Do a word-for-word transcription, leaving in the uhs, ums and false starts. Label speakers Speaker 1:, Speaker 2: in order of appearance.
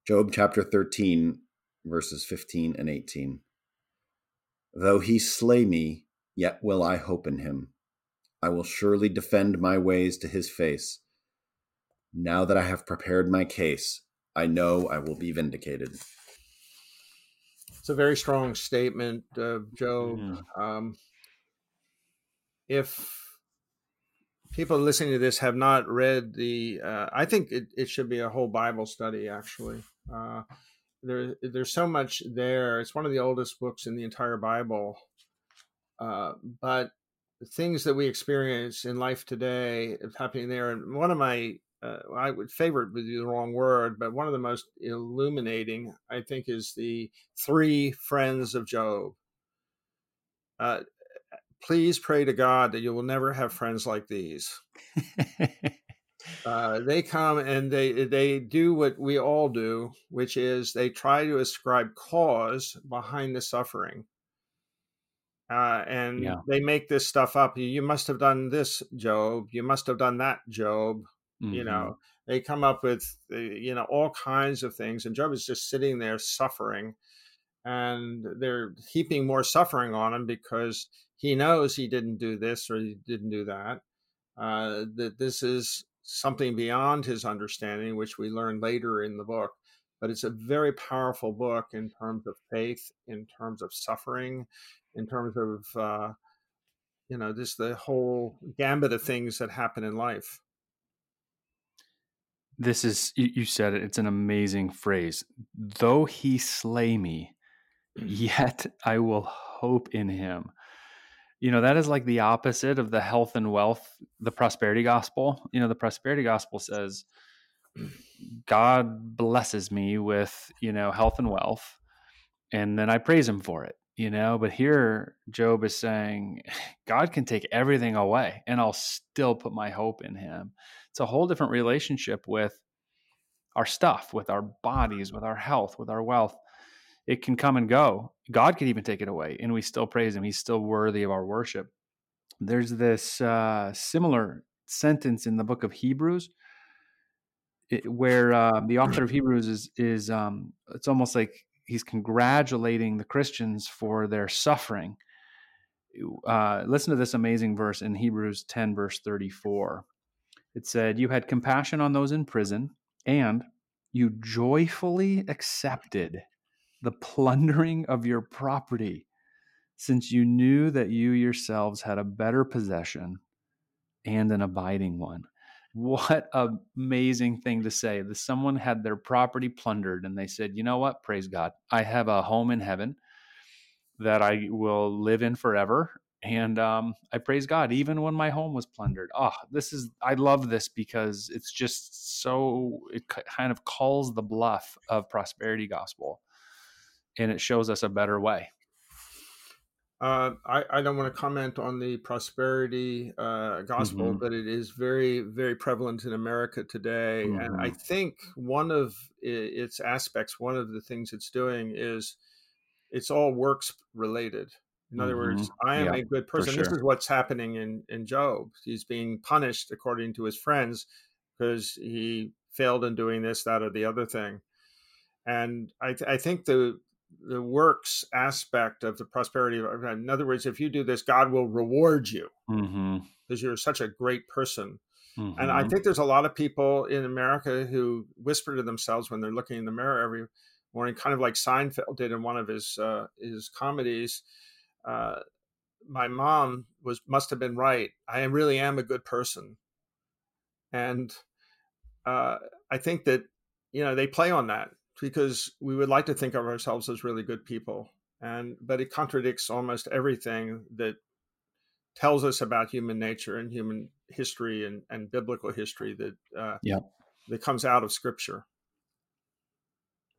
Speaker 1: Job chapter thirteen, verses fifteen and eighteen. Though he slay me, yet will I hope in him. I will surely defend my ways to his face. Now that I have prepared my case, I know I will be vindicated.
Speaker 2: It's a very strong statement of Job.
Speaker 3: Mm-hmm.
Speaker 2: Um, if people listening to this have not read the, uh, I think it, it should be a whole Bible study, actually. Uh, there, there's so much there. It's one of the oldest books in the entire Bible. Uh, but the things that we experience in life today is happening there. And one of my, uh, I would favorite would be the wrong word, but one of the most illuminating, I think, is the three friends of Job. Uh, please pray to God that you will never have friends like these. Uh, they come and they they do what we all do, which is they try to ascribe cause behind the suffering. Uh, and
Speaker 3: Yeah.
Speaker 2: they make this stuff up. You must have done this, Job. You must have done that, Job.
Speaker 3: Mm-hmm.
Speaker 2: You know, they come up with, you know, all kinds of things. And Job is just sitting there suffering. And they're heaping more suffering on him because he knows he didn't do this or he didn't do that. Uh, that this is something beyond his understanding, which we learn later in the book. But it's a very powerful book in terms of faith, in terms of suffering, in terms of, uh, you know, just the whole gambit of things that happen in life.
Speaker 3: This is, you, you said it, it's an amazing phrase. Though he slay me, yet I will hope in him. You know, that is like the opposite of the health and wealth, the prosperity gospel. You know, the prosperity gospel says, God blesses me with, you know, health and wealth, and then I praise him for it, you know. But here Job is saying, God can take everything away and I'll still put my hope in him. It's a whole different relationship with our stuff, with our bodies, with our health, with our wealth. It can come and go. God could even take it away and we still praise him. He's still worthy of our worship. There's this uh, similar sentence in the book of Hebrews it, where uh, the author of Hebrews is, is um, it's almost like he's congratulating the Christians for their suffering. Uh, listen to this amazing verse in Hebrews ten, verse thirty-four. It said, "You had compassion on those in prison, and you joyfully accepted the plundering of your property, since you knew that you yourselves had a better possession and an abiding one." What an amazing thing to say. That someone had their property plundered and they said, you know what? Praise God. I have a home in heaven that I will live in forever. And um, I praise God, even when my home was plundered. Oh, this is, I love this because it's just so, it kind of calls the bluff of prosperity gospel and it shows us a better way.
Speaker 2: Uh, I, I don't want to comment on the prosperity uh, gospel,
Speaker 3: Mm-hmm.
Speaker 2: but it is very, very prevalent in America today.
Speaker 3: Mm-hmm.
Speaker 2: And I think one of its aspects, one of the things it's doing is it's all works related. In other
Speaker 3: Mm-hmm.
Speaker 2: words, I am
Speaker 3: Yeah,
Speaker 2: a good person.
Speaker 3: sure.
Speaker 2: This is what's happening in, in Job. He's being punished according to his friends because he failed in doing this, that, or the other thing. And I, th- I think the the works aspect of the prosperity, in other words, if you do this, God will reward you because
Speaker 3: Mm-hmm.
Speaker 2: you're such a great person.
Speaker 3: Mm-hmm.
Speaker 2: And I think there's a lot of people in America who whisper to themselves when they're looking in the mirror every morning, kind of like Seinfeld did in one of his uh, his comedies. Uh, my mom was must have been right. I really am a good person, and uh, I think that you know they play on that because we would like to think of ourselves as really good people, and but it contradicts almost everything that tells us about human nature and human history and, and biblical history that uh,
Speaker 3: yeah.
Speaker 2: that comes out of Scripture.